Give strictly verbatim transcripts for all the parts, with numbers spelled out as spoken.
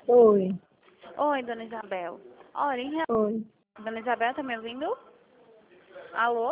Oi, Oi, dona Isabel. Olha, em relação... oi, Dona Isabel, tá me ouvindo? Alô?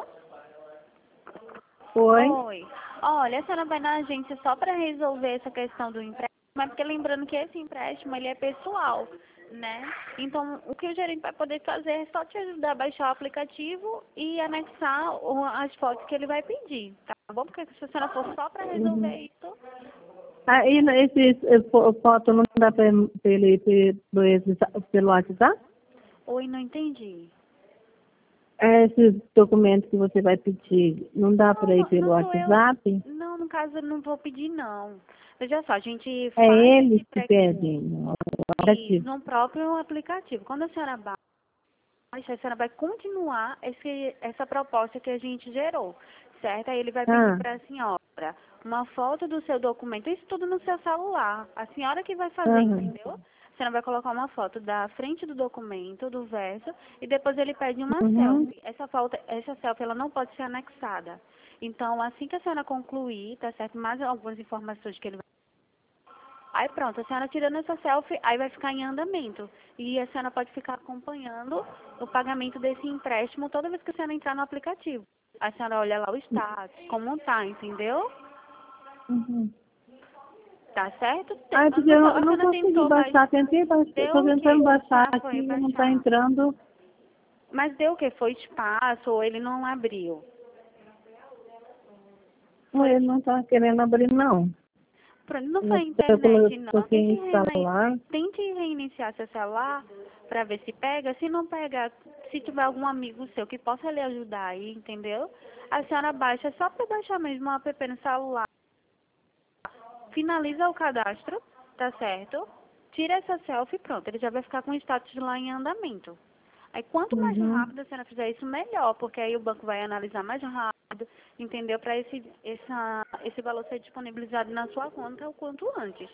oi. Oi. Olha, a senhora vai na agência só para resolver essa questão do empréstimo, mas porque lembrando que esse empréstimo, ele é pessoal, né? Então, o que o gerente vai poder fazer é só te ajudar a baixar o aplicativo e anexar o- as fotos que ele vai pedir, tá bom? Porque se a senhora for só para resolver Uhum. isso... Aí, né, esse eh, fo- foto não dá para ele pelo, esse- pelo WhatsApp? Oi, não entendi. Esses documentos que você vai pedir, não dá Não, para ir não, pelo não sou eu. WhatsApp? Não, no caso, eu não vou pedir, não. Veja só, a gente É faz esse eles que pré pedem no aplicativo. no próprio aplicativo. Quando a senhora baixa, a senhora vai continuar esse, essa proposta que a gente gerou, certo? Aí ele vai pedir Ah, para a senhora uma foto do seu documento, isso tudo no seu celular. A senhora que vai fazer, aham, entendeu? A senhora vai colocar uma foto da frente do documento, do verso, e depois ele pede uma uhum, selfie. Essa, foto, essa selfie ela não pode ser anexada. Então, assim que a senhora concluir, tá certo? Mais algumas informações que ele vai... Aí pronto, a senhora tirando essa selfie, aí vai ficar em andamento. E a senhora pode ficar acompanhando o pagamento desse empréstimo toda vez que a senhora entrar no aplicativo. A senhora olha lá o status, como tá, entendeu? uhum. Tá certo? Te- Ah, A porque eu a não senhora consegui tentou baixar. baixar, tentei baixar, Deu estou o que tentando que a baixar senhora aqui foi e não está baixar? entrando. Mas deu o que? Foi espaço ou ele não abriu? Não, Foi. ele não está querendo abrir, não. Pronto, não foi a Eu internet, não. coloquei Tente, em reini- instalar. Tente reiniciar seu celular para ver se pega. Se não pega, se tiver algum amigo seu que possa lhe ajudar aí, entendeu? A senhora baixa só para baixar mesmo o app no celular. Finaliza o cadastro, tá certo? Tira essa selfie e pronto. Ele já vai ficar com o status lá em andamento. Aí quanto mais Uhum. rápido a senhora fizer isso, melhor, porque aí o banco vai analisar mais rápido, entendeu? Para esse, essa, esse valor ser disponibilizado na sua conta o quanto antes.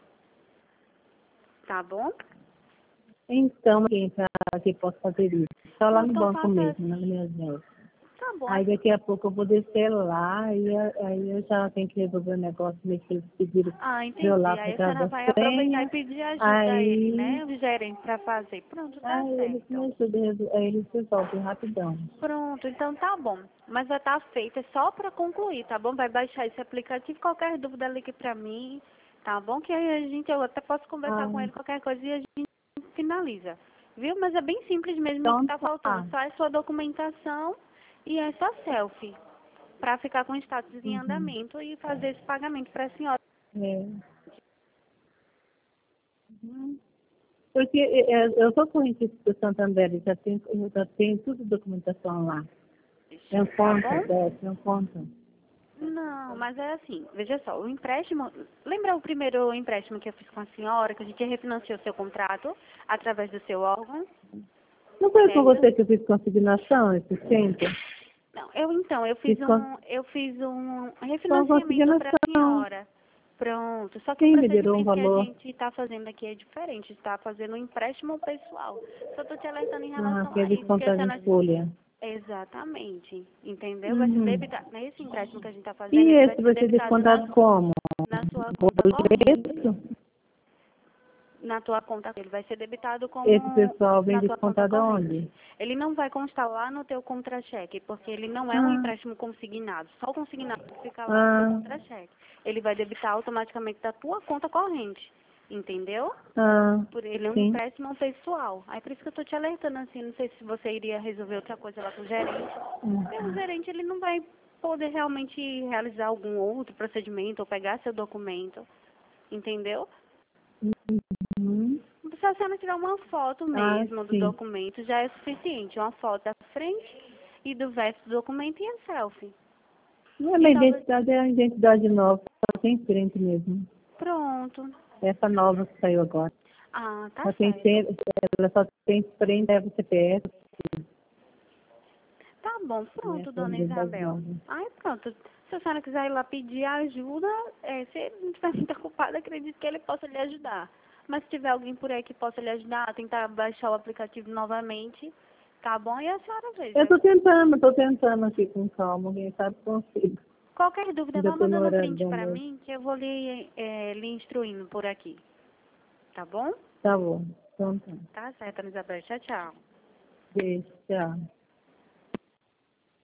Tá bom? Então, quem tá, que posso fazer isso? Só lá Pronto, no então banco faça mesmo, na assim. minha agência. Tá bom. Aí daqui a pouco eu vou descer lá e a- aí eu já tenho que resolver o negócio, ver se eles pediram Ah, pra eu lá entendi. por Aí a causa senhora da vai aproveitar e senha. pedir ajuda a ele, Aí, né? O gerente para fazer. Pronto, tá aí eles me certo. ajudam, resol- aí eles resolvem rapidão. Pronto, então tá bom. Mas vai estar feito, é só para concluir, tá bom? Vai baixar esse aplicativo, qualquer dúvida ligue para mim, tá bom? Que aí a gente, eu até posso conversar Ah, com ele, qualquer coisa e a gente finaliza. Viu? Mas é bem simples mesmo o que então tá faltando. tá. Só a sua documentação e essa selfie. Para ficar com o status em Uhum. andamento e fazer esse pagamento para a senhora. É. Uhum. Porque é, eu estou com o registro do Santander, já tem, já tem tudo documentação lá. Tem Tá conta, bom? é, tem conta. Não, mas é assim, veja só, o empréstimo, lembra o primeiro empréstimo que eu fiz com a senhora, que a gente refinanciou seu contrato através do seu órgão, Não foi com certo? você que eu fiz consignação, esse centro? Não, eu então, eu fiz Fiz con... um, eu fiz um com refinanciamento para a consignação. senhora. Pronto, só que o Sim, me deram um procedimento que a valor. gente está fazendo aqui é diferente, está fazendo um empréstimo pessoal. Só estou te alertando em Ah, relação que é a isso, porque a descontado em senhora... folha. Exatamente, entendeu? Vai ser Uhum. debitado, nesse empréstimo que a gente está fazendo, E ele vai esse ser vai ser debitado na, descontado como? na sua conta corrente. Boleto? Na tua conta, ele vai ser debitado Esse como pessoal vem na tua conta descontado corrente. aonde? Ele não vai constar lá no teu contra-cheque, porque ele não é um Ah, empréstimo consignado. Só o consignado fica lá no teu ah, contra-cheque. Ele vai debitar automaticamente da tua conta corrente. Entendeu? ah, Por ele é um sim. empréstimo pessoal. Aí por isso que eu tô te alertando assim, não sei se você iria resolver outra coisa lá com o gerente. Porque o Uhum. gerente ele não vai poder realmente realizar algum outro procedimento ou pegar seu documento. Entendeu? Uhum. Se a senhora tiver uma foto Ah, mesmo do sim. documento, já é suficiente. Uma foto da frente e do verso do documento e a selfie. Não, E minha talvez... identidade é a identidade nova, só tem frente mesmo. Pronto. Essa nova que saiu agora. Ah, tá Só tem, certo. frente- ela só tem frente, é o C P F, Tá bom, né? pronto, Essa é a dona identidade Isabel. nova. Ai, pronto. Se a senhora quiser ir lá pedir ajuda, é, se ele não estiver muito ocupado, acredito que ele possa lhe ajudar. Mas se tiver alguém por aí que possa lhe ajudar, tentar baixar o aplicativo novamente, tá bom? E a senhora Eu veja. estou tentando, estou tentando aqui com calma, quem sabe consigo. Qualquer dúvida, Ainda vá estou no mandando um horário print do pra almoço. mim, que eu vou lhe, é, lhe instruindo por aqui. Tá bom? Tá bom. Então tá. Tá certo, Ana Isabel. Tchau, tchau. Beijo, tchau.